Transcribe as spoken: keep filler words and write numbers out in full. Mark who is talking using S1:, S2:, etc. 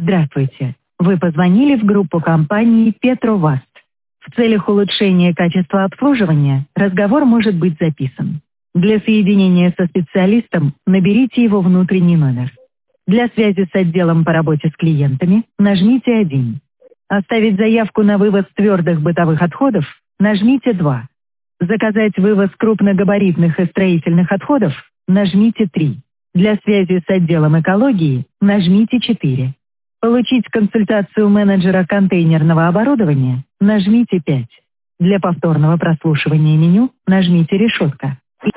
S1: Здравствуйте. Вы позвонили в группу компании Петроваст. В целях улучшения качества обслуживания разговор может быть записан. Для соединения со специалистом наберите его внутренний номер. Для связи с отделом по работе с клиентами нажмите один. Оставить заявку на вывоз твердых бытовых отходов нажмите два. Заказать вывоз крупногабаритных и строительных отходов нажмите три. Для связи с отделом экологии нажмите четыре. Получить консультацию менеджера контейнерного оборудования нажмите пять. Для повторного прослушивания меню нажмите решетка.